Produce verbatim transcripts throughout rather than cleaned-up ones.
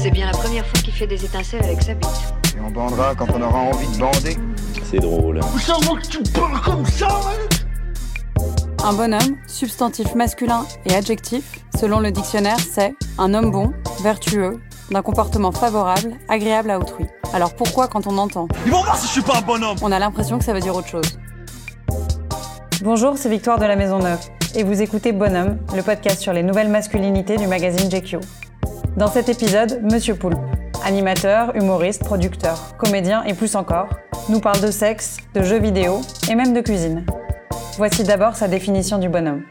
C'est bien la première fois qu'il fait des étincelles avec sa bite. Et on bandera quand on aura envie de bander. C'est drôle. Ça va que tu parles comme ça, hein? Un bonhomme, substantif masculin et adjectif, selon le dictionnaire, c'est un homme bon, vertueux, d'un comportement favorable, agréable à autrui. Alors pourquoi, quand on entend Ils vont voir si je suis pas un bonhomme. on a l'impression que ça veut dire autre chose? Bonjour, c'est Victoire de la Maison Neuve, et vous écoutez Bonhomme, le podcast sur les nouvelles masculinités du magazine J Q. Dans cet épisode, Monsieur Poulpe, animateur, humoriste, producteur, comédien et plus encore, nous parle de sexe, de jeux vidéo et même de cuisine. Voici d'abord sa définition du bonhomme.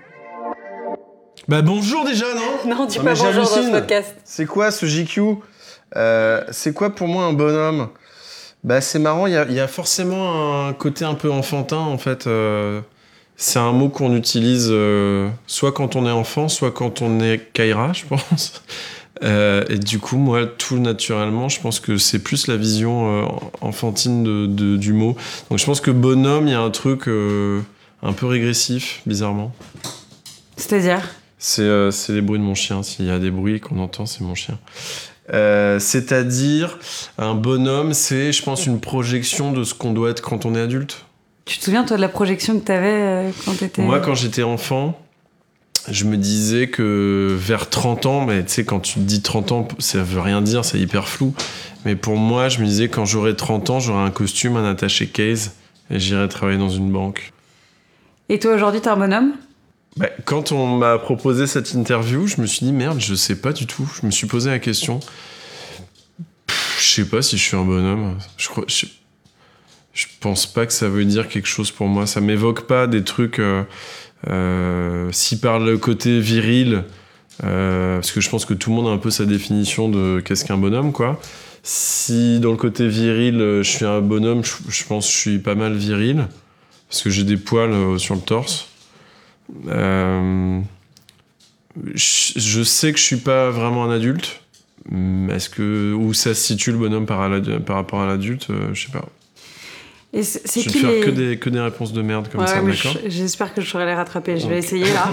Bah bonjour déjà, non? Non, dis Non, pas mais bonjour dans ce j'hallucine. podcast. C'est quoi ce J Q? euh, C'est quoi pour moi un bonhomme? Bah c'est marrant, il y a, y a forcément un côté un peu enfantin en fait. Euh, c'est un mot qu'on utilise euh, soit quand on est enfant, soit quand on est Kaira, je pense. Euh, et du coup, moi, tout naturellement, je pense que c'est plus la vision euh, enfantine de, de, du mot. Donc je pense que bonhomme, il y a un truc euh, un peu régressif, bizarrement. C'est-à-dire? C'est, euh, c'est les bruits de mon chien. S'il y a des bruits qu'on entend, c'est mon chien. Euh, c'est-à-dire, un bonhomme, c'est, je pense, une projection de ce qu'on doit être quand on est adulte. Tu te souviens, toi, de la projection que t'avais euh, quand t'étais... Moi, quand j'étais enfant, je me disais que vers trente ans, mais tu sais, quand tu te dis trente ans, ça veut rien dire, c'est hyper flou. Mais pour moi, je me disais, quand j'aurai trente ans, j'aurai un costume, un attaché case, et j'irai travailler dans une banque. Et toi, aujourd'hui, t'es un bonhomme? Bah, quand on m'a proposé cette interview, je me suis dit merde, je sais pas du tout. Je me suis posé la question. Pff, je sais pas si je suis un bonhomme. Je crois, je, je pense pas que ça veut dire quelque chose pour moi. Ça m'évoque pas des trucs. Euh, euh, si par le côté viril, euh, parce que je pense que tout le monde a un peu sa définition de qu'est-ce qu'un bonhomme, quoi. Si dans le côté viril, je suis un bonhomme, je, je pense que je suis pas mal viril parce que j'ai des poils euh, sur le torse. Euh, je, je sais que je suis pas vraiment un adulte. Est-ce que où ça se situe le bonhomme par, par rapport à l'adulte, euh, je sais pas. Et c'est, c'est je vais qui faire les... que des que des réponses de merde comme ouais, ça, mais d'accord. je, j'espère que je saurai les rattraper. Je okay. vais essayer là.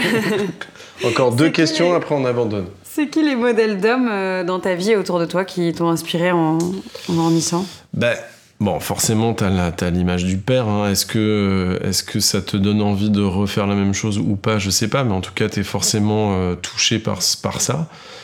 Encore deux c'est questions, les... après on abandonne. C'est qui les modèles d'hommes euh, dans ta vie et autour de toi qui t'ont inspiré en, en grandissant? Bah. Bon, forcément, t'as, la, t'as l'image du père. Hein. Est-ce que, est-ce que ça te donne envie de refaire la même chose ou pas? Je sais pas, mais en tout cas, t'es forcément euh, touché par, par ça.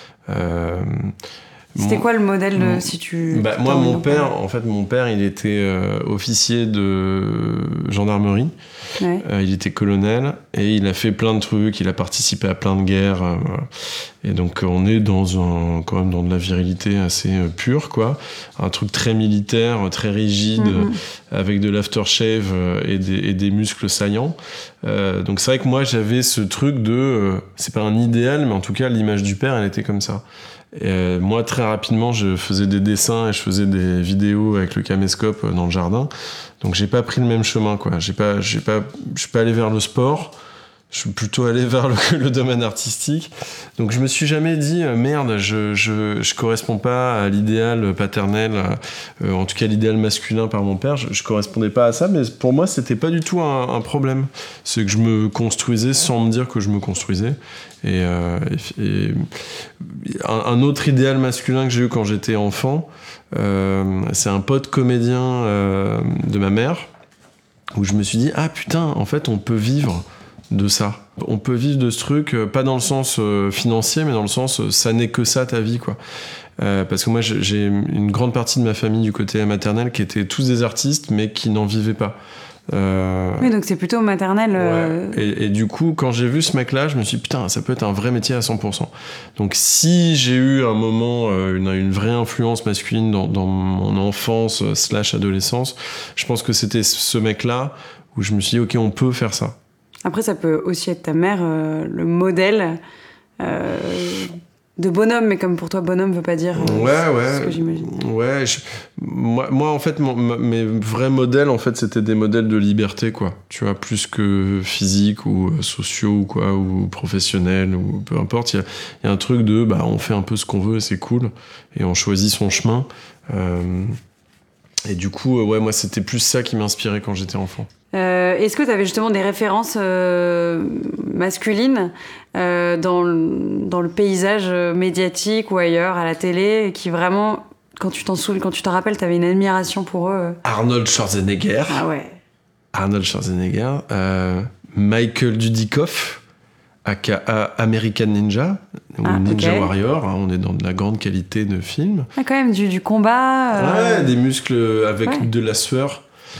Euh, C'était mon, quoi le modèle de, mon, si tu... Bah, moi, mon père, en fait, mon père, il était euh, officier de gendarmerie. Ouais. Euh, il était colonel et il a fait plein de trucs. Il a participé à plein de guerres. Euh, et donc, on est dans un, quand même dans de la virilité assez euh, pure, quoi. Un truc très militaire, très rigide, mm-hmm. euh, avec de l'aftershave euh, et, des, et des muscles saillants. Euh, donc, c'est vrai que moi, j'avais ce truc de, euh, c'est pas un idéal, mais en tout cas, l'image du père, elle était comme ça. Et euh, moi, très rapidement, je faisais des dessins et je faisais des vidéos avec le caméscope dans le jardin. Donc, j'ai pas pris le même chemin, quoi. J'ai pas, j'ai pas, je suis pas allé vers le sport. Je suis plutôt allé vers le, le domaine artistique. Donc, je me suis jamais dit euh, merde, je, je, je corresponds pas à l'idéal paternel, euh, en tout cas l'idéal masculin par mon père. Je, je correspondais pas à ça, mais pour moi, c'était pas du tout un, un problème. C'est que je me construisais sans me dire que je me construisais. Et, euh, et, et un, un autre idéal masculin que j'ai eu quand j'étais enfant, euh, c'est un pote comédien euh, de ma mère, où je me suis dit ah putain, en fait, on peut vivre de ça. On peut vivre de ce truc, euh, pas dans le sens euh, financier, mais dans le sens euh, ça n'est que ça ta vie, quoi. Euh, parce que moi j'ai une grande partie de ma famille du côté maternel qui étaient tous des artistes, mais qui n'en vivaient pas. Euh... Oui, donc c'est plutôt maternel. Euh... Ouais. Et, et du coup, quand j'ai vu ce mec-là, je me suis dit, putain, ça peut être un vrai métier à cent pour cent. Donc si j'ai eu un moment, euh, une, une vraie influence masculine dans, dans mon enfance euh, slash adolescence, je pense que c'était ce mec-là où je me suis dit, ok, on peut faire ça. Après, ça peut aussi être ta mère, euh, le modèle euh, de bonhomme, mais comme pour toi, bonhomme veut pas dire euh, ouais, c'est, ouais, c'est ce que j'imagine. Ouais, je, moi, moi, en fait, mon, ma, mes vrais modèles, en fait, c'était des modèles de liberté, quoi. Tu vois, plus que physique ou euh, sociaux, ou quoi, ou professionnels, ou peu importe. Il y, y a un truc de, bah, on fait un peu ce qu'on veut et c'est cool, et on choisit son chemin. Euh, Et du coup, euh, ouais, moi, c'était plus ça qui m'inspirait quand j'étais enfant. Euh, est-ce que tu avais justement des références euh, masculines euh, dans, le, dans le paysage médiatique ou ailleurs, à la télé, qui vraiment, quand tu t'en souviens, quand tu te rappelles, tu avais une admiration pour eux? Arnold Schwarzenegger. Ah ouais. Arnold Schwarzenegger. Euh, Michael Dudikoff, aka American Ninja, ou Ah, Ninja okay. Warrior. Hein, on est dans de la grande qualité de film. Ah, quand même, du, du combat. Euh... Ouais, des muscles avec ouais. de la sueur.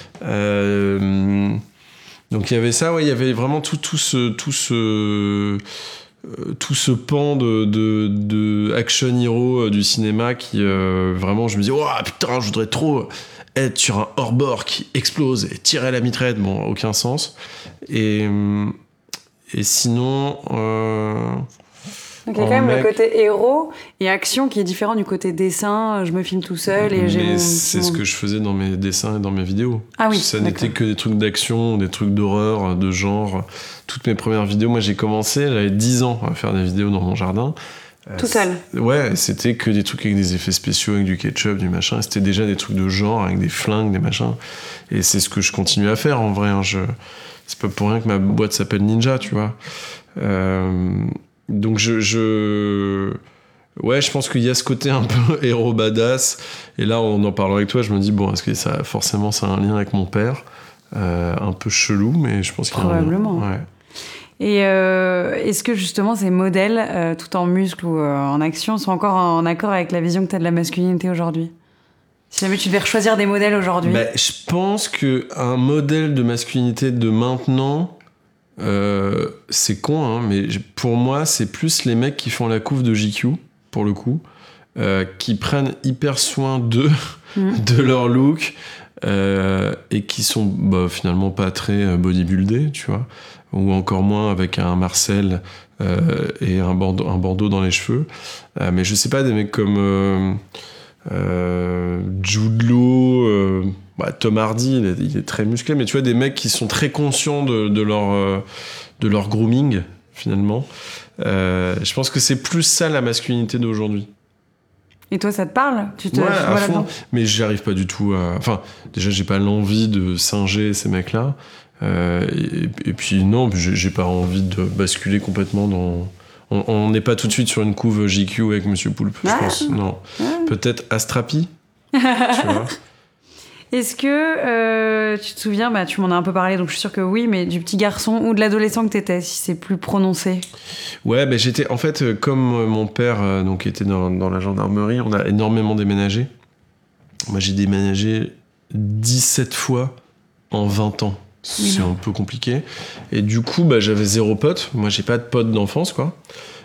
Euh, donc il y avait ça, ouais, il y avait vraiment tout, tout ce, tout ce, euh, tout ce pan de, de, de action hero du cinéma qui euh, vraiment, je me dis, oh putain, je voudrais trop être sur un hors-bord qui explose et tirer la mitraillette. Bon, aucun sens. Et, et sinon. Euh, Donc il y a quand même mec... le côté héros et action qui est différent du côté dessin, je me filme tout seul et mais j'ai mon... c'est ce que je faisais dans mes dessins et dans mes vidéos. Ah oui, ça d'accord. n'était que des trucs d'action, des trucs d'horreur, de genre. Toutes mes premières vidéos, moi j'ai commencé, j'avais dix ans à faire des vidéos dans mon jardin. Tout seul. Ouais, c'était que des trucs avec des effets spéciaux, avec du ketchup, du machin. C'était déjà des trucs de genre, avec des flingues, des machins. Et c'est ce que je continue à faire en vrai. Hein. Je... C'est pas pour rien que ma boîte s'appelle Ninja, tu vois. Euh... Donc je, je... Ouais, je pense qu'il y a ce côté un peu héros badass. Et là, en en parlant avec toi, je me dis, bon, est-ce que ça, forcément, ça a un lien avec mon père euh, un peu chelou, mais je pense qu'il y a un lien. Probablement. Ouais. Et euh, est-ce que justement ces modèles, euh, tout en muscle ou euh, en action, sont encore en accord avec la vision que tu as de la masculinité aujourd'hui ? Si jamais tu devais choisir des modèles aujourd'hui. Bah, je pense qu'un modèle de masculinité de maintenant, euh, c'est con, hein, mais pour moi, c'est plus les mecs qui font la couve de J Q, pour le coup, euh, qui prennent hyper soin d'eux, mmh. de leur look, euh, et qui sont bah, finalement pas très bodybuildés, tu vois, ou encore moins avec un Marcel euh, et un bandeau, un bandeau dans les cheveux. Euh, mais je sais pas, des mecs comme euh, euh, Jude Law, euh, bah, Tom Hardy, il est, il est très musclé, mais tu vois, des mecs qui sont très conscients de, de, leur, euh, de leur grooming, finalement. Euh, je pense que c'est plus ça la masculinité d'aujourd'hui. Et toi, ça te parle ? Tu te ouais, tu à fond. Mais j'y arrive pas du tout à... Enfin, déjà, j'ai pas l'envie de singer ces mecs-là. Euh, et, et puis, non, j'ai, j'ai pas envie de basculer complètement dans... On n'est pas tout de suite sur une couve J Q avec Monsieur Poulpe, je ah, pense. Non. Ah. Peut-être Astrapi, tu vois. Est-ce que euh, tu te souviens, bah, tu m'en as un peu parlé, donc je suis sûre que oui, mais du petit garçon ou de l'adolescent que t'étais, si c'est plus prononcé? Ouais, bah, j'étais, en fait, comme mon père euh, donc, était dans, dans la gendarmerie, on a énormément déménagé. Moi, j'ai déménagé dix-sept fois en vingt ans. C'est un peu compliqué. Et du coup, bah, j'avais zéro pote. Moi, j'ai pas de pote d'enfance, quoi.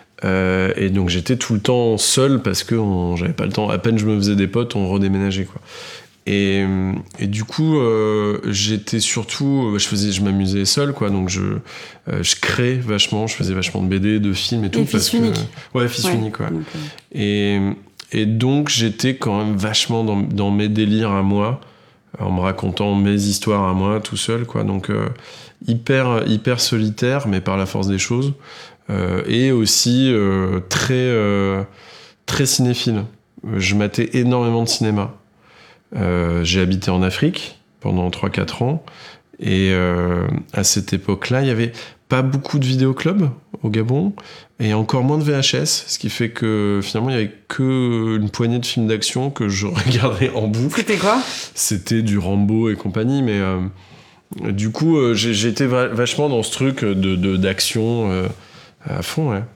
Euh, et donc, j'étais tout le temps seul parce que on, j'avais pas le temps. À peine je me faisais des potes, on redéménageait, quoi. Et, et du coup, euh, j'étais surtout... Je, faisais, je m'amusais seul, quoi. Donc, je, euh, je créais vachement. Je faisais vachement de B D, de films et tout. Et parce fils unique. Que, ouais, fils ouais. unique, ouais. Okay. Et, et donc, j'étais quand même vachement dans, dans mes délires à moi, en me racontant mes histoires à moi, tout seul, quoi. Donc, euh, hyper, hyper solitaire, mais par la force des choses. Euh, et aussi euh, très, euh, très cinéphile. Je matais énormément de cinéma. Euh, j'ai habité en Afrique pendant trois quatre ans. Et euh, à cette époque-là, il n'y avait pas beaucoup de vidéoclubs au Gabon. Et encore moins de V H S, ce qui fait que finalement il n'y avait qu'une poignée de films d'action que je regardais en boucle. C'était quoi ? C'était du Rambo et compagnie, mais euh, du coup euh, j'ai, j'ai été va- vachement dans ce truc de, de, d'action euh, à fond, ouais.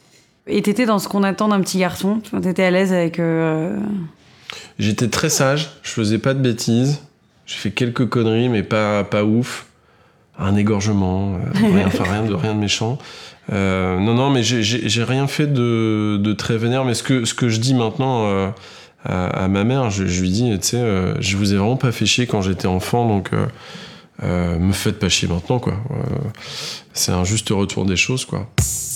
Et t'étais dans ce qu'on attend d'un petit garçon ? T'étais à l'aise avec... Euh... J'étais très sage, je faisais pas de bêtises, j'ai fait quelques conneries, mais pas, pas ouf. Un égorgement, euh, rien, enfin rien de, rien de méchant. Euh, non, non, mais j'ai, j'ai, j'ai rien fait de, de très vénère. Mais ce que, ce que je dis maintenant euh, à, à ma mère, je, je lui dis, tu sais, euh, je vous ai vraiment pas fait chier quand j'étais enfant, donc euh, euh, me faites pas chier maintenant, quoi. Euh, c'est un juste retour des choses, quoi.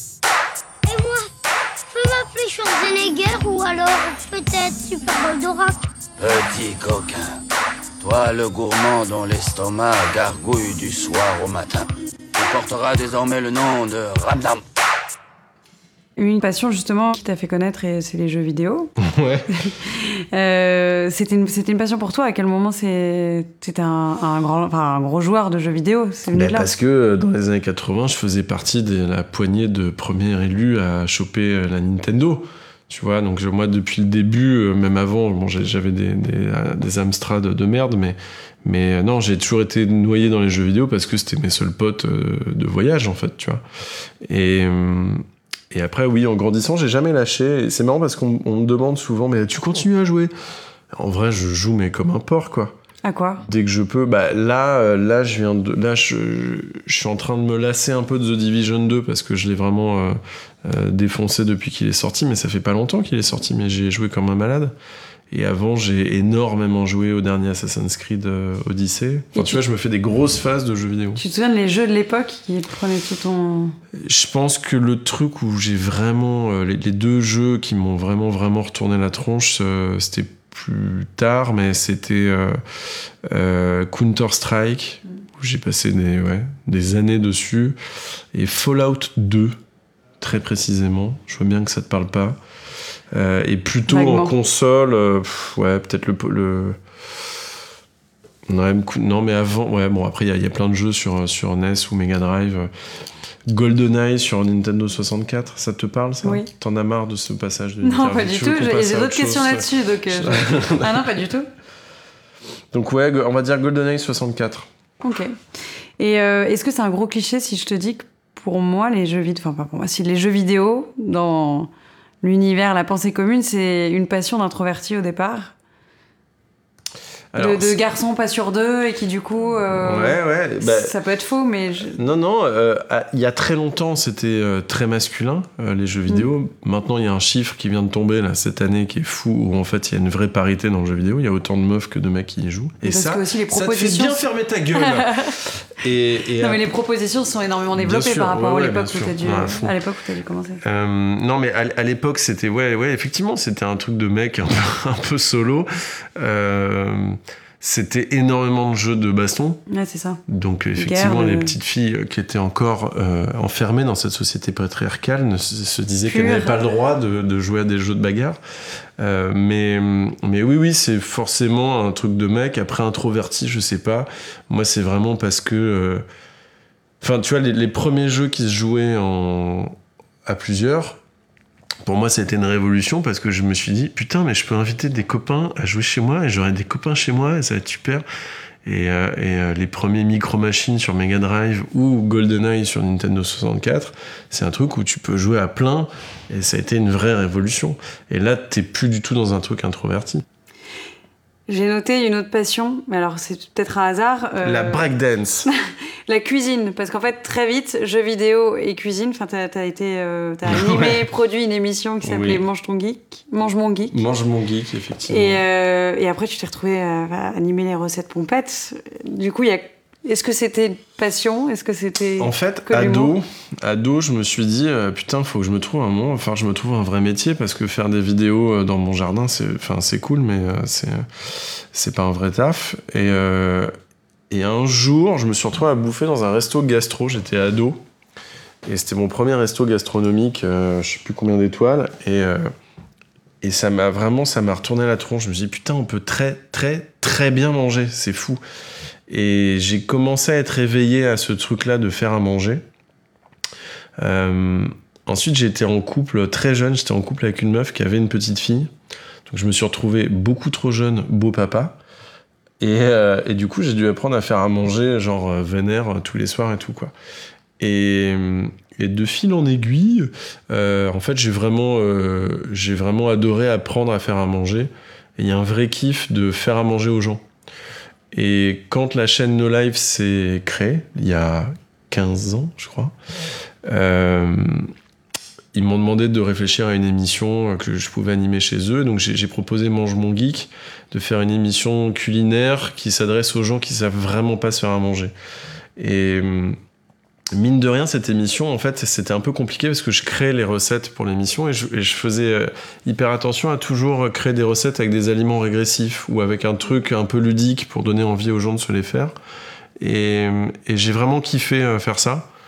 Et moi, je peux m'appeler Schwarzenegger ou alors peut-être Super Goldorak. Petit coquin, toi le gourmand dont l'estomac gargouille du soir au matin. Tu porteras désormais le nom de Ramdam. Une passion justement qui t'a fait connaître, et c'est les jeux vidéo. Ouais. euh, c'était, une, c'était une passion pour toi. À quel moment c'est, c'était un, un, grand, enfin, un gros joueur de jeux vidéo? C'est venu ben de là. Parce que dans les années quatre-vingts, je faisais partie de la poignée de premiers élus à choper la Nintendo. Tu vois, donc moi, depuis le début, même avant, bon, j'avais des, des, des Amstrad de merde, mais, mais non, j'ai toujours été noyé dans les jeux vidéo parce que c'était mes seuls potes de voyage, en fait, tu vois. Et, et après, oui, en grandissant, j'ai jamais lâché. Et c'est marrant parce qu'on on me demande souvent, mais tu continues à jouer? En vrai, je joue, mais comme un porc, quoi. À quoi? Dès que je peux. Bah, là, là, je viens de, là je, je suis en train de me lasser un peu de The Division deux parce que je l'ai vraiment euh, euh, défoncé depuis qu'il est sorti, mais ça fait pas longtemps qu'il est sorti, mais j'ai joué comme un malade. Et avant, j'ai énormément joué au dernier Assassin's Creed euh, Odyssey. Enfin, tu vois, je me fais des grosses phases de jeux vidéo. Tu te souviens des jeux de l'époque qui prenaient tout ton... Je pense que le truc où j'ai vraiment... Euh, les, les deux jeux qui m'ont vraiment, vraiment retourné la tronche, euh, c'était plus tard, mais c'était euh, euh, Counter-Strike, où j'ai passé des, ouais, des années dessus, et Fallout deux, très précisément. Je vois bien que ça te parle pas. Euh, et plutôt Vaguement. En console, euh, pff, ouais, peut-être le... le... Non, non, mais avant... Ouais, bon, après, il y, y a plein de jeux sur, sur N E S ou Mega Drive. GoldenEye sur Nintendo soixante-quatre, ça te parle, ça? Oui. T'en as marre de ce passage de Non, pas du tout, j'ai, j'ai d'autres questions chose, là-dessus, donc... Euh, je... Ah non, pas du tout. Donc ouais, on va dire GoldenEye soixante-quatre. Ok. Et euh, est-ce que c'est un gros cliché si je te dis que pour moi, les jeux vidéo... Enfin, pas pour moi, si les jeux vidéo, dans l'univers, la pensée commune, c'est une passion d'introverti au départ? Alors, de, de garçons pas sur deux et qui du coup euh, ouais ouais bah, ça peut être faux mais je... non non euh, il y a très longtemps c'était euh, très masculin euh, les jeux vidéo. Mmh. Maintenant il y a un chiffre qui vient de tomber là cette année qui est fou où en fait il y a une vraie parité dans le jeu vidéo, il y a autant de meufs que de mecs qui y jouent et Parce ça que aussi les propositions... ça te fait bien fermer ta gueule. et, et non mais les propositions sont énormément développées sûr, par rapport ouais, à ouais, l'époque où t'as dû ouais, à l'époque où t'as dû commencer. Euh, non mais à, à l'époque c'était ouais ouais effectivement c'était un truc de mec un peu, un peu solo. Euh, C'était énormément de jeux de baston. Ouais, c'est ça. Donc, effectivement, Guerre, les euh... petites filles qui étaient encore euh, enfermées dans cette société patriarcale ne se, se disaient Pure. qu'elles n'avaient pas le droit de, de jouer à des jeux de bagarre. Euh, mais, mais oui, oui, c'est forcément un truc de mec. Après, introverti, je sais pas. Moi, c'est vraiment parce que... Enfin, euh... tu vois, les, les premiers jeux qui se jouaient en... à plusieurs... Pour moi, ça a été une révolution parce que je me suis dit, putain, mais je peux inviter des copains à jouer chez moi et j'aurai des copains chez moi et ça va être super. Et, euh, et euh, les premiers Micro Machines sur Mega Drive ou GoldenEye sur Nintendo soixante-quatre, c'est un truc où tu peux jouer à plein et ça a été une vraie révolution. Et là, t'es plus du tout dans un truc introverti. J'ai noté une autre passion, mais alors c'est peut-être un hasard. Euh... La breakdance. La cuisine, parce qu'en fait, très vite, jeux vidéo et cuisine, enfin, t'as, t'as été, euh, t'as animé, ouais. produit une émission qui s'appelait oui. Mange ton geek, Mange mon geek. Mange mon geek, effectivement. Et, euh, et après, tu t'es retrouvé à, à animer les recettes pompettes. Du coup, il y a... Est-ce que c'était une passion? Est-ce que c'était En fait, ado, ado, je me suis dit euh, putain, faut que je me trouve un moment, enfin, je me trouve un vrai métier parce que faire des vidéos dans mon jardin, c'est, enfin, c'est cool, mais euh, c'est, c'est pas un vrai taf. Et, euh, et un jour, je me suis retrouvé à bouffer dans un resto gastro. J'étais ado et c'était mon premier resto gastronomique, euh, je sais plus combien d'étoiles, et euh, et ça m'a vraiment, ça m'a retourné la tronche. Je me suis dit putain, on peut très, très, très bien manger, c'est fou. Et j'ai commencé à être éveillé à ce truc-là de faire à manger. Euh, ensuite, j'étais en couple très jeune. J'étais en couple avec une meuf qui avait une petite fille. Donc, je me suis retrouvé beaucoup trop jeune, beau papa. Et, euh, et du coup, j'ai dû apprendre à faire à manger, genre euh, vénère, euh, tous les soirs et tout, quoi. Et, et de fil en aiguille, euh, en fait, j'ai vraiment, euh, j'ai vraiment adoré apprendre à faire à manger. Et il y a un vrai kiff de faire à manger aux gens. Et quand la chaîne No Life s'est créée, il y a quinze ans, je crois, euh, ils m'ont demandé de réfléchir à une émission que je pouvais animer chez eux. Donc j'ai, j'ai proposé Mange mon geek, de faire une émission culinaire qui s'adresse aux gens qui savent vraiment pas se faire à manger. Et mine de rien, cette émission, en fait, c'était un peu compliqué parce que je créais les recettes pour l'émission et je, et je faisais hyper attention à toujours créer des recettes avec des aliments régressifs ou avec un truc un peu ludique pour donner envie aux gens de se les faire. Et, et j'ai vraiment kiffé faire ça.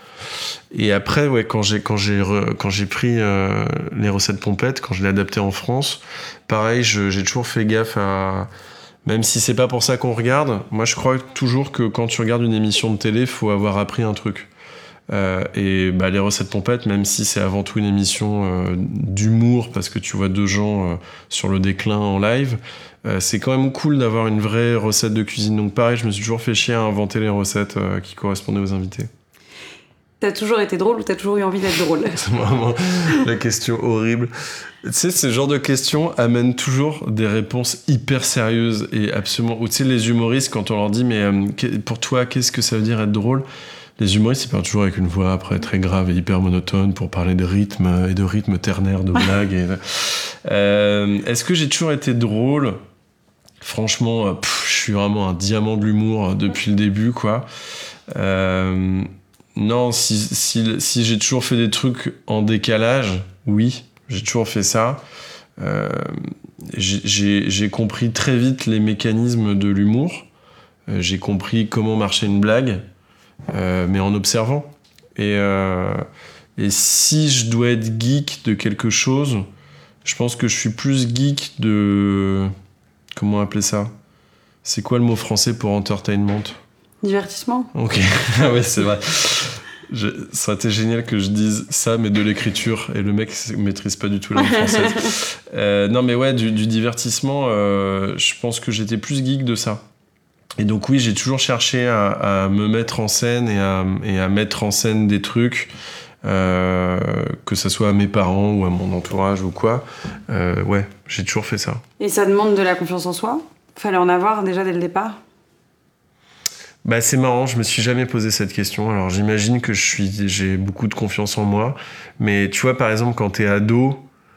Et après, ouais, quand j'ai, quand j'ai, re, quand j'ai pris euh, les recettes pompettes, quand je l'ai adapté en France, pareil, je, j'ai toujours fait gaffe à... Même si c'est pas pour ça qu'on regarde, moi je crois toujours que quand tu regardes une émission de télé, faut avoir appris un truc. Euh, et bah, les recettes pompettes, même si c'est avant tout une émission euh, d'humour, parce que tu vois deux gens euh, sur le déclin en live, euh, c'est quand même cool d'avoir une vraie recette de cuisine. Donc pareil, je me suis toujours fait chier à inventer les recettes euh, qui correspondaient aux invités. T'as toujours été drôle ou t'as toujours eu envie d'être drôle? C'est vraiment la question horrible. Tu sais, ce genre de questions amènent toujours des réponses hyper sérieuses et absolument... Ou tu sais, les humoristes, quand on leur dit « Mais euh, pour toi, qu'est-ce que ça veut dire être drôle ?» Les humoristes, ils parlent toujours avec une voix après très grave et hyper monotone pour parler de rythme et de rythme ternaire de blagues. et... euh, est-ce que j'ai toujours été drôle? Franchement, pff, je suis vraiment un diamant de l'humour depuis le début, quoi. Euh... Non, si, si, si j'ai toujours fait des trucs en décalage, oui, j'ai toujours fait ça. Euh, j'ai, j'ai, j'ai compris très vite les mécanismes de l'humour. Euh, j'ai compris comment marchait une blague, euh, mais en observant. Et, euh, et si je dois être geek de quelque chose, je pense que je suis plus geek de... Comment appeler ça? C'est quoi le mot français pour entertainment? Divertissement. Ok, ah ouais, c'est vrai. Je, ça aurait été génial que je dise ça, mais de l'écriture, et le mec maîtrise pas du tout la langue française. euh, non, mais ouais, du, du divertissement, euh, je pense que j'étais plus geek de ça. Et donc oui, j'ai toujours cherché à, à me mettre en scène et à, et à mettre en scène des trucs, euh, que ça soit à mes parents ou à mon entourage ou quoi. Euh, ouais, j'ai toujours fait ça. Et ça demande de la confiance en soi? Fallait en avoir déjà dès le départ? Bah, c'est marrant, je me suis jamais posé cette question. Alors j'imagine que je suis, j'ai beaucoup de confiance en moi, mais tu vois, par exemple, quand t'es ado,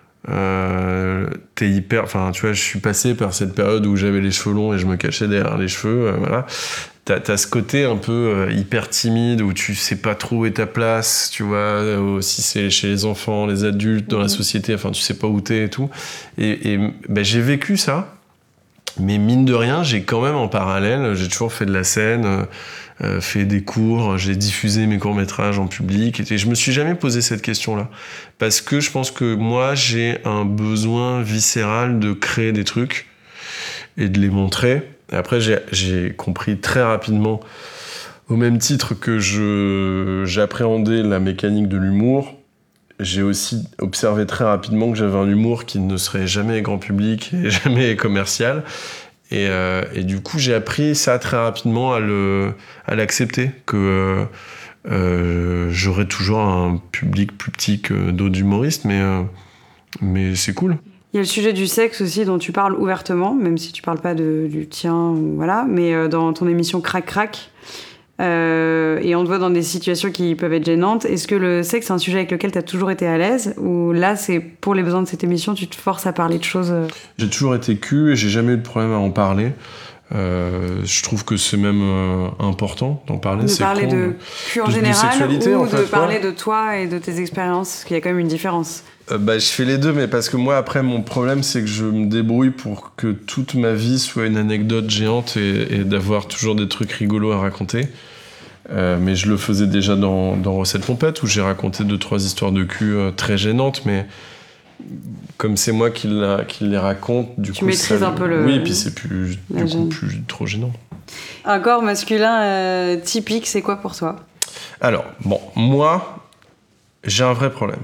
euh, t'es hyper... Enfin, tu vois, je suis passé par cette période où j'avais les cheveux longs et je me cachais derrière les cheveux, euh, voilà. T'as, t'as ce côté un peu euh, hyper timide où tu sais pas trop où est ta place, tu vois, euh, si c'est chez les enfants, les adultes, dans mmh. la société, enfin, tu sais pas où t'es et tout. Et, et bah, j'ai vécu ça. Mais mine de rien, j'ai quand même en parallèle, j'ai toujours fait de la scène, euh, fait des cours, j'ai diffusé mes courts-métrages en public, et je me suis jamais posé cette question-là. Parce que je pense que moi, j'ai un besoin viscéral de créer des trucs et de les montrer. Et après, j'ai, j'ai compris très rapidement, au même titre que je, j'appréhendais la mécanique de l'humour, j'ai aussi observé très rapidement que j'avais un humour qui ne serait jamais grand public et jamais commercial. Et, euh, et du coup, j'ai appris ça très rapidement à, le, à l'accepter, que euh, j'aurais toujours un public plus petit que d'autres humoristes, mais, euh, mais c'est cool. Il y a le sujet du sexe aussi dont tu parles ouvertement, même si tu parles pas de, du tien, voilà, mais dans ton émission Crac Crac. Euh, et on te voit dans des situations qui peuvent être gênantes. Est-ce que le sexe, c'est un sujet avec lequel tu as toujours été à l'aise, ou là, c'est pour les besoins de cette émission, tu te forces à parler de choses? J'ai toujours été cul et j'ai jamais eu de problème à en parler. Euh, je trouve que c'est même euh, important d'en parler. De c'est parler con, de cul en de, général de ou en de fait, parler ouais. de toi et de tes expériences, parce qu'il y a quand même une différence. Euh, bah, je fais les deux, mais parce que moi, après, mon problème, c'est que je me débrouille pour que toute ma vie soit une anecdote géante et, et d'avoir toujours des trucs rigolos à raconter. Euh, mais je le faisais déjà dans, dans Recettes Pompettes, où j'ai raconté deux, trois histoires de cul euh, très gênantes, mais comme c'est moi qui, la, qui les raconte, du tu coup... maîtrises ça, un peu le... Oui, et puis c'est plus, du coup, plus trop gênant. Un corps masculin euh, typique, c'est quoi pour toi? Alors, bon, moi, j'ai un vrai problème.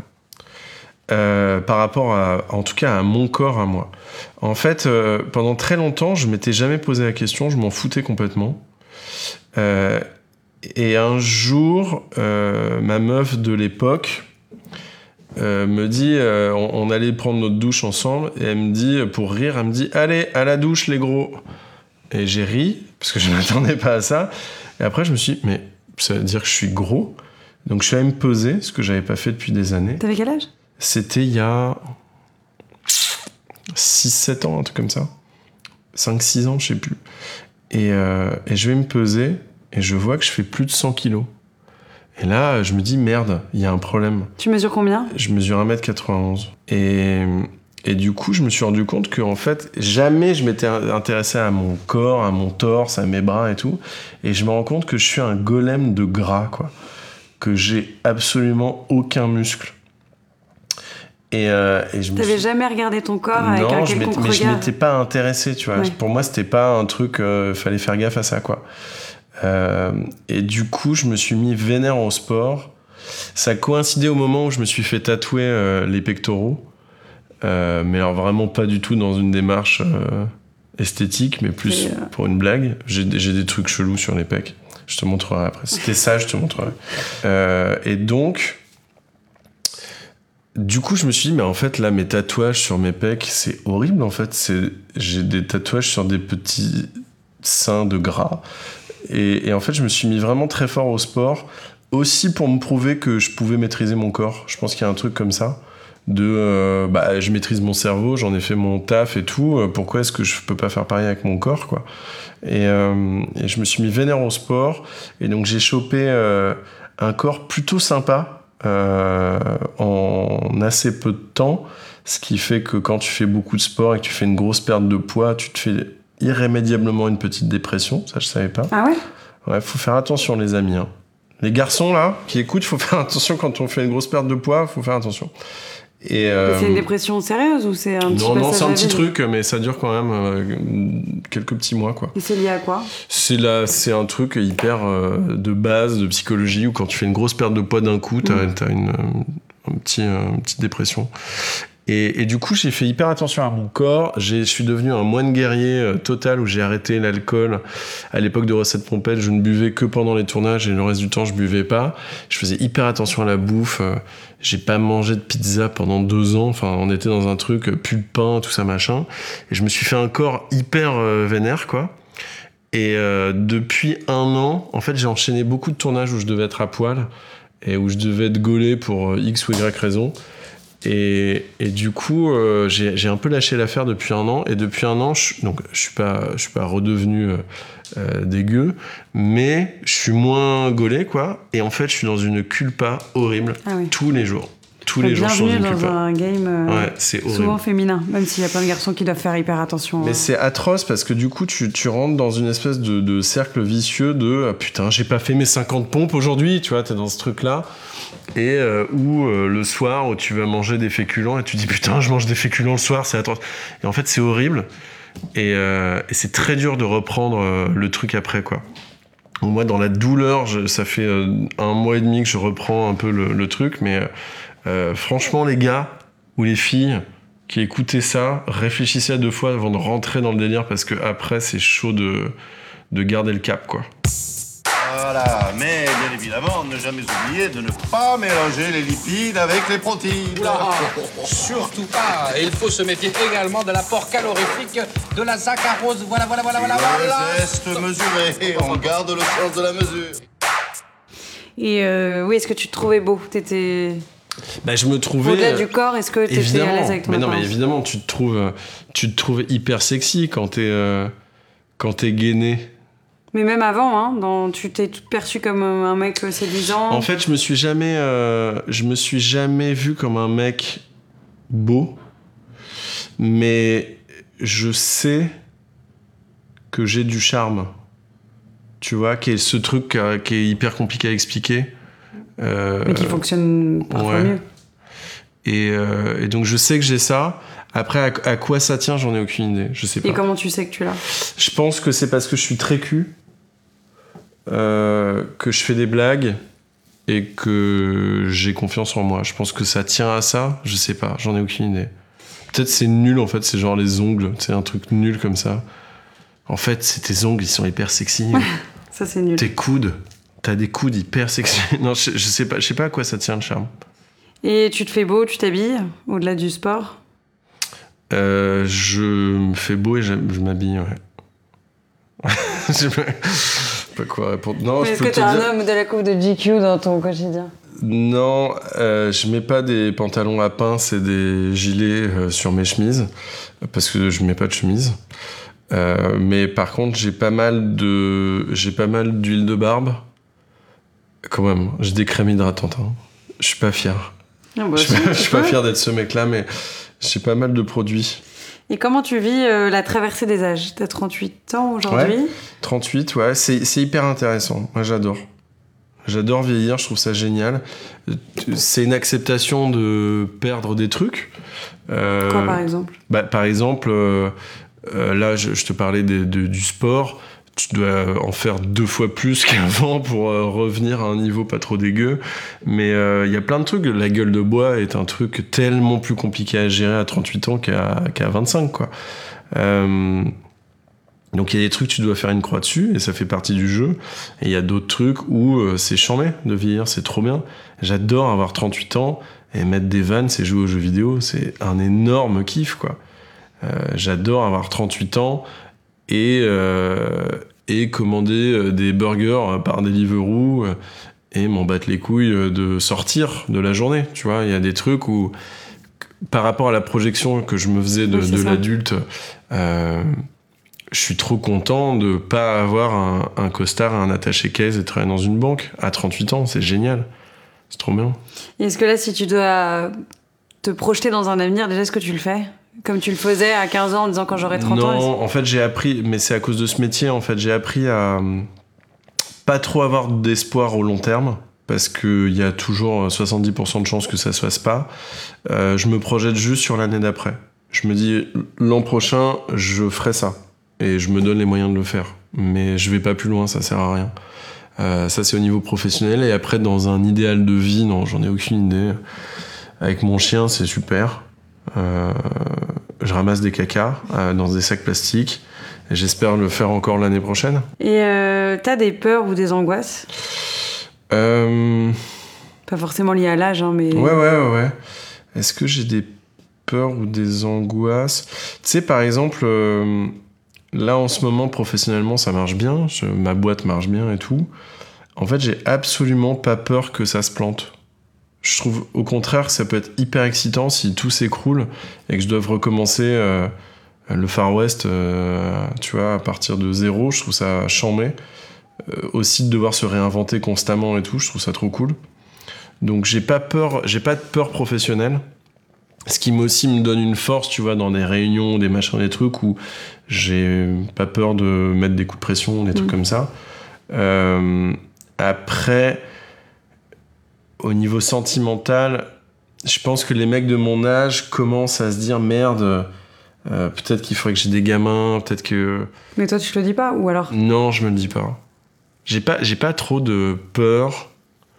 Euh, par rapport à, en tout cas, à mon corps, à moi. En fait, euh, pendant très longtemps, je m'étais jamais posé la question, je m'en foutais complètement. Euh, Et un jour, euh, ma meuf de l'époque euh, me dit, euh, on, on allait prendre notre douche ensemble, et elle me dit, pour rire, elle me dit, allez, à la douche les gros. Et j'ai ri, parce que je ne m'attendais pas à ça. Et après, je me suis dit, mais ça veut dire que je suis gros? Donc je suis allé me peser, ce que je n'avais pas fait depuis des années. T'avais quel âge? C'était il y a six sept ans, un truc comme ça. cinq six ans, je sais plus. Et, euh, et je vais me peser, et je vois que je fais plus de cent kilos. Et là, je me dis, merde, il y a un problème. Tu mesures combien? Je mesure un mètre quatre-vingt-onze. Et, et du coup, je me suis rendu compte qu'en fait, jamais je m'étais intéressé à mon corps, à mon torse, à mes bras et tout. Et je me rends compte que je suis un golem de gras, quoi. que j'ai absolument aucun muscle. Et, euh, et je me T'avais suis... jamais regardé ton corps avec non, un je quelconque mais je regard. m'étais pas intéressé, tu vois. Ouais. Pour moi, c'était pas un truc, euh, fallait faire gaffe à ça, quoi. Euh, et du coup, je me suis mis vénère au sport. Ça a coïncidé au moment où je me suis fait tatouer euh, les pectoraux. Euh, mais alors vraiment pas du tout dans une démarche euh, esthétique, mais plus et euh... pour une blague. J'ai, j'ai des trucs chelous sur les pecs. Je te montrerai après. Si t'es sage, je te montrerai. Euh, et donc... Du coup, je me suis dit, mais en fait, là, mes tatouages sur mes pecs, c'est horrible, en fait. C'est... J'ai des tatouages sur des petits seins de gras. Et, et en fait, je me suis mis vraiment très fort au sport, aussi pour me prouver que je pouvais maîtriser mon corps. Je pense qu'il y a un truc comme ça, de, euh, bah, je maîtrise mon cerveau, j'en ai fait mon taf et tout, pourquoi est-ce que je peux pas faire pareil avec mon corps, quoi. Et, euh, et je me suis mis vénère au sport, et donc j'ai chopé euh, un corps plutôt sympa, Euh, en assez peu de temps, ce qui fait que quand tu fais beaucoup de sport et que tu fais une grosse perte de poids, tu te fais irrémédiablement une petite dépression. Ça, je savais pas. Ah ouais ? Ouais, faut faire attention, les amis. Hein. Les garçons, là, qui écoutent, faut faire attention quand on fait une grosse perte de poids, faut faire attention. Et euh... c'est une dépression sérieuse ou c'est un petit Non, non, c'est un petit vie. truc, mais ça dure quand même euh, quelques petits mois, quoi. Et c'est lié à quoi ? C'est, la, c'est un truc hyper euh, de base, de psychologie, où quand tu fais une grosse perte de poids d'un coup, t'as, mmh. t'as une, euh, un petit, euh, une petite dépression. Et, et du coup, j'ai fait hyper attention à mon corps. J'ai, je suis devenu un moine guerrier euh, total, où j'ai arrêté l'alcool. À l'époque de Recettes Pompettes, je ne buvais que pendant les tournages, et le reste du temps, je buvais pas. Je faisais hyper attention à la bouffe. Euh, j'ai pas mangé de pizza pendant deux ans. Enfin, on était dans un truc, euh, plus de pain, tout ça, machin. Et je me suis fait un corps hyper euh, vénère, quoi. Et euh, depuis un an, en fait, j'ai enchaîné beaucoup de tournages où je devais être à poil, et où je devais être gaulé pour euh, X ou Y raison. Et, et du coup, euh, j'ai, j'ai un peu lâché l'affaire depuis un an. Et depuis un an, je, donc je suis pas, je suis pas redevenu euh, euh, dégueu, mais je suis moins gaulé, quoi. Et en fait, je suis dans une culpa horrible ah oui. tous les jours. Tous les jours, je suis dans une culpa. Bienvenue dans un game euh, ouais, c'est souvent féminin, même s'il y a plein de garçons qui doivent faire hyper attention. Mais euh... c'est atroce parce que du coup, tu, tu rentres dans une espèce de, de cercle vicieux de ah, putain, j'ai pas fait mes cinquante pompes aujourd'hui, tu vois, t'es dans ce truc-là. Et euh, où euh, le soir, où tu vas manger des féculents et tu dis putain, je mange des féculents le soir, c'est atroce. Et en fait, c'est horrible. Et, euh, et c'est très dur de reprendre euh, le truc après, quoi. Moi, dans la douleur, je, ça fait euh, un mois et demi que je reprends un peu le, le truc, mais euh, franchement, les gars ou les filles qui écoutaient ça, réfléchissez à deux fois avant de rentrer dans le délire parce que après, c'est chaud de, de garder le cap, quoi. Voilà, mais bien évidemment, ne jamais oublier de ne pas mélanger les lipides avec les protéines. Oula, surtout pas. Et il faut se méfier également de l'apport calorifique de la saccharose. Voilà, voilà, voilà, voilà, voilà. Le geste mesuré, on garde le sens de la mesure. Et euh, oui, est-ce que tu te trouvais beau ? T'étais... Bah, je me trouvais... Au-delà du corps, est-ce que t'étais à l'aise avec ton mais apparence ? Non, mais évidemment, tu te trouves, tu te trouves hyper sexy quand t'es, euh, quand t'es gainé. Mais même avant, hein, dans, tu t'es perçu comme un mec séduisant. En fait, je me suis jamais, euh, je me suis jamais vu comme un mec beau, mais je sais que j'ai du charme. Tu vois, qui est ce truc euh, qui est hyper compliqué à expliquer. Euh, mais qui fonctionne parfois ouais. mieux. Et, euh, et donc, je sais que j'ai ça. Après, à, à quoi ça tient, j'en ai aucune idée. Je sais pas. Et comment tu sais que tu l'as ? Je pense que c'est parce que je suis très cul, euh, que je fais des blagues et que j'ai confiance en moi. Je pense que ça tient à ça. Je sais pas, j'en ai aucune idée. Peut-être c'est nul en fait, c'est genre les ongles, c'est un truc nul comme ça. En fait, c'est tes ongles, ils sont hyper sexy. Ça c'est nul. Tes coudes, t'as des coudes hyper sexy. Non, je, je sais pas, je sais pas à quoi ça tient le charme. Et tu te fais beau, tu t'habilles au-delà du sport ? Euh, je me fais beau et je, je m'habille, ouais. Je sais pas quoi répondre. Non, je est-ce peux que t'es dire... un homme de la coupe de G Q dans ton quotidien ? Non, euh, je mets pas des pantalons à pince et des gilets euh, sur mes chemises parce que je mets pas de chemise. Euh, mais par contre, j'ai pas mal de, j'ai pas mal d'huile de barbe. Quand même, j'ai des crèmes hydratantes. Hein. Je suis pas fier. Ah bah je si, je suis pas fier d'être ce mec-là, mais j'ai pas mal de produits. Et comment tu vis euh, la traversée des âges ? T'as trente-huit ans aujourd'hui ? Ouais, trente-huit, ouais, c'est, c'est hyper intéressant. Moi, j'adore. J'adore vieillir, je trouve ça génial. C'est une acceptation de perdre des trucs. Euh, Quoi, par exemple bah, Par exemple, euh, euh, là, je, je te parlais de, de, du sport. Tu dois en faire deux fois plus qu'avant pour euh, revenir à un niveau pas trop dégueu. Mais il euh, y a plein de trucs. La gueule de bois est un truc tellement plus compliqué à gérer à trente-huit ans qu'à, qu'à vingt-cinq, quoi. Euh, donc il y a des trucs, tu dois faire une croix dessus, et ça fait partie du jeu. Et il y a d'autres trucs où euh, c'est chambé de vieillir, c'est trop bien. J'adore avoir trente-huit ans et mettre des vannes, c'est jouer aux jeux vidéo, c'est un énorme kiff, quoi. Euh, j'adore avoir trente-huit ans et... Euh, et commander des burgers par Deliveroo et m'en battre les couilles de sortir de la journée, tu vois. Il y a des trucs où, par rapport à la projection que je me faisais de, oui, de l'adulte, euh, je suis trop content de pas avoir un, un costard, un attaché-caisse et travailler dans une banque. À trente-huit ans, c'est génial. C'est trop bien. Et est-ce que là, si tu dois te projeter dans un avenir, déjà, est-ce que tu le fais ? Comme tu le faisais à quinze ans en disant quand j'aurai trente non, ans. Non, en fait j'ai appris, mais c'est à cause de ce métier, en fait, j'ai appris à pas trop avoir d'espoir au long terme, parce qu'il y a toujours soixante-dix pour cent de chances que ça se fasse pas. Euh, je me projette juste sur l'année d'après. Je me dis, l'an prochain, je ferai ça. Et je me donne les moyens de le faire. Mais je vais pas plus loin, ça sert à rien. Euh, ça c'est au niveau professionnel. Et après, dans un idéal de vie, non, j'en ai aucune idée. Avec mon chien, c'est super. Euh, je ramasse des cacas euh, dans des sacs plastiques et j'espère le faire encore l'année prochaine. Et euh, t'as des peurs ou des angoisses ? euh... Pas forcément liées à l'âge, hein, mais... Ouais, ouais, ouais, ouais. Est-ce que j'ai des peurs ou des angoisses ? Tu sais, par exemple, euh, là, en ce moment, professionnellement, ça marche bien. Je, ma boîte marche bien et tout. En fait, j'ai absolument pas peur que ça se plante. Je trouve, au contraire, que ça peut être hyper excitant si tout s'écroule et que je dois recommencer euh, le Far West, euh, tu vois, à partir de zéro. Je trouve ça chambé. Euh, aussi de devoir se réinventer constamment et tout, je trouve ça trop cool. Donc j'ai pas peur, j'ai pas de peur professionnelle. Ce qui aussi me donne une force, tu vois, dans des réunions, des machins, des trucs où j'ai pas peur de mettre des coups de pression, des trucs mmh. comme ça. Euh, après... Au niveau sentimental, je pense que les mecs de mon âge commencent à se dire merde, euh, peut-être qu'il faudrait que j'ai des gamins, peut-être que. Mais toi, tu te le dis pas, ou alors ? Non, je me le dis pas. J'ai pas, j'ai pas trop de peur.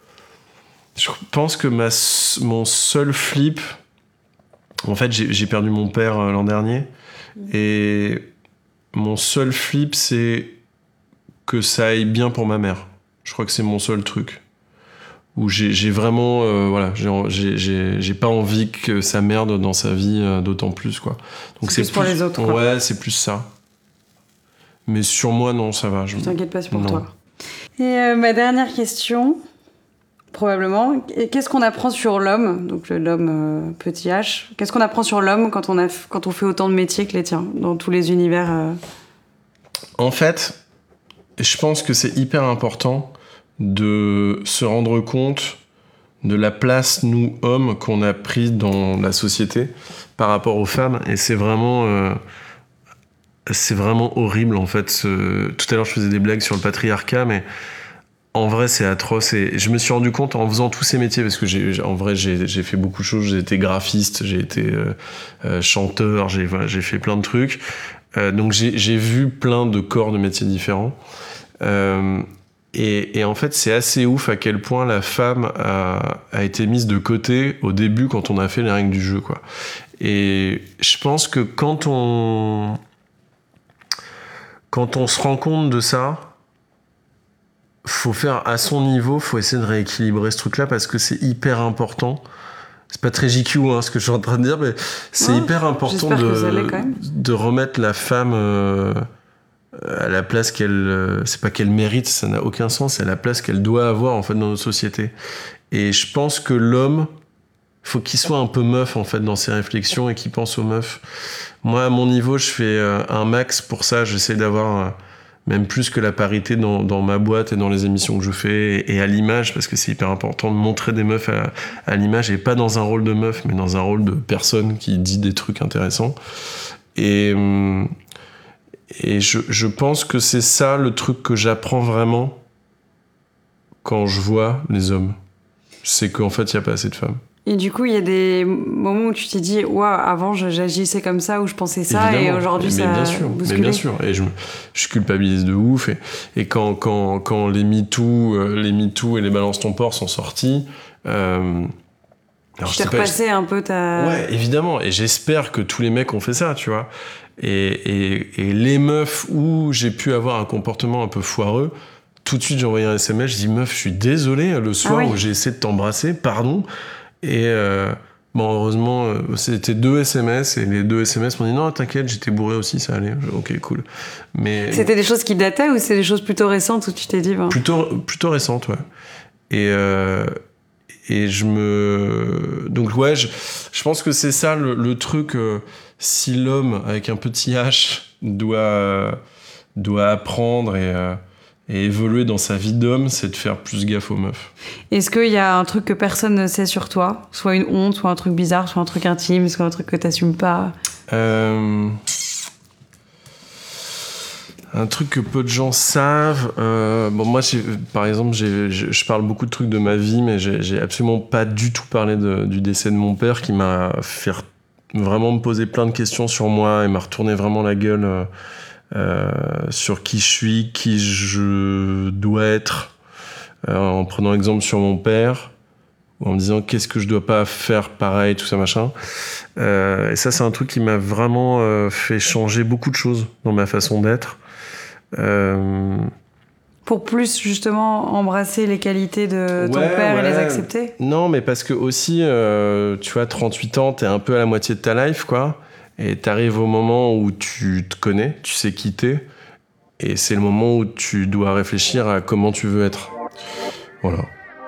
Je pense que ma, mon seul flip, en fait, j'ai, j'ai perdu mon père l'an dernier, et mon seul flip, c'est que ça aille bien pour ma mère. Je crois que c'est mon seul truc. Où j'ai, j'ai vraiment euh, voilà j'ai, j'ai, j'ai, j'ai pas envie que ça merde dans sa vie euh, d'autant plus, quoi. Donc c'est, c'est plus pour les autres, quoi. Ouais, c'est plus ça. Mais sur moi, non, ça va. Je t'inquiète pas, c'est pour non. toi. Et euh, ma dernière question, probablement, qu'est-ce qu'on apprend sur l'homme, donc l'homme euh, petit H, qu'est-ce qu'on apprend sur l'homme quand on a quand on fait autant de métiers que les tiens dans tous les univers euh... En fait, je pense que c'est hyper important de se rendre compte de la place, nous, hommes, qu'on a pris dans la société par rapport aux femmes. Et c'est vraiment... Euh, c'est vraiment horrible, en fait. Ce... Tout à l'heure, je faisais des blagues sur le patriarcat, mais en vrai, c'est atroce. Et je me suis rendu compte en faisant tous ces métiers, parce que j'ai, en vrai, j'ai, j'ai fait beaucoup de choses. J'ai été graphiste, j'ai été euh, euh, chanteur, j'ai, voilà, j'ai fait plein de trucs. Euh, donc, j'ai, j'ai vu plein de corps de métiers différents. Euh, Et, et en fait, c'est assez ouf à quel point la femme a, a été mise de côté au début quand on a fait les règles du jeu, quoi. Et je pense que quand on, quand on se rend compte de ça, faut faire à son niveau, faut essayer de rééquilibrer ce truc-là parce que c'est hyper important. C'est pas très J Q, hein, ce que je suis en train de dire, mais c'est ouais, hyper important de, de remettre la femme... Euh, à la place qu'elle, c'est pas qu'elle mérite, ça n'a aucun sens, c'est à la place qu'elle doit avoir en fait dans notre société. Et je pense que l'homme, faut qu'il soit un peu meuf en fait dans ses réflexions et qu'il pense aux meufs. Moi à mon niveau, je fais un max pour ça, j'essaie d'avoir même plus que la parité dans, dans ma boîte et dans les émissions que je fais et, et à l'image, parce que c'est hyper important de montrer des meufs à, à l'image et pas dans un rôle de meuf, mais dans un rôle de personne qui dit des trucs intéressants. Et hum, Et je, je pense que c'est ça le truc que j'apprends vraiment quand je vois les hommes. C'est qu'en fait, il n'y a pas assez de femmes. Et du coup, il y a des moments où tu t'es dit, waouh, avant j'agissais comme ça, ou je pensais ça, Évidemment. et aujourd'hui mais ça bien sûr, bousculé. mais bien sûr. Et je, je culpabilise de ouf. Et, et quand, quand, quand les MeToo, euh, les MeToo et les Balance ton port sont sortis, euh, alors tu t'es repassé pas, un peu ta... Ouais, évidemment. Et j'espère que tous les mecs ont fait ça, tu vois. Et, et, et les meufs où j'ai pu avoir un comportement un peu foireux, tout de suite j'ai envoyé un S M S, je dis meuf, je suis désolé, le soir ah oui. où j'ai essayé de t'embrasser, pardon. Et euh, bon, heureusement, euh, c'était deux S M S, et les deux S M S m'ont dit non, t'inquiète, j'étais bourré aussi, ça allait. Ok, cool. Mais c'était des choses qui dataient ou c'est des choses plutôt récentes où tu t'es dit ben... plutôt plutôt récentes, ouais. Et euh, et je me donc ouais, je, je pense que c'est ça le, le truc. Euh, si l'homme avec un petit H doit euh, doit apprendre et euh, Et évoluer dans sa vie d'homme, c'est de faire plus gaffe aux meufs. Est-ce qu'il y a un truc que personne ne sait sur toi ? Soit une honte, soit un truc bizarre, soit un truc intime, soit un truc que t'assumes pas ? euh... Un truc que peu de gens savent. Euh... Bon, moi, j'ai... par exemple, j'ai... je parle beaucoup de trucs de ma vie, mais j'ai, j'ai absolument pas du tout parlé de... du décès de mon père, qui m'a fait vraiment me poser plein de questions sur moi et m'a retourné vraiment la gueule... Euh... Euh, sur qui je suis, qui je dois être, euh, en prenant exemple sur mon père, ou en me disant qu'est-ce que je dois pas faire pareil, tout ça machin. Euh, et ça, c'est un truc qui m'a vraiment euh, fait changer beaucoup de choses dans ma façon d'être. Euh... Pour plus justement embrasser les qualités de ton ouais, père ouais. et les accepter ? Non, mais parce que aussi, euh, tu vois, trente-huit ans, t'es un peu à la moitié de ta life, quoi. Et t'arrives au moment où tu te connais, tu sais qui t'es, et c'est le moment où tu dois réfléchir à comment tu veux être. Voilà.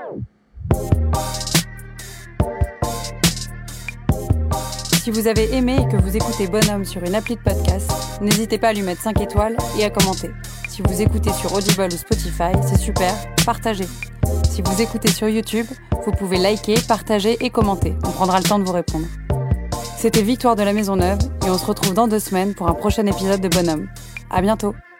Si vous avez aimé et que vous écoutez Bonhomme sur une appli de podcast, n'hésitez pas à lui mettre cinq étoiles et à commenter. Si vous écoutez sur Audible ou Spotify, c'est super, partagez. Si vous écoutez sur YouTube, vous pouvez liker, partager et commenter. On prendra le temps de vous répondre. C'était Victoire de la Maison Neuve et on se retrouve dans deux semaines pour un prochain épisode de Bonhomme. À bientôt.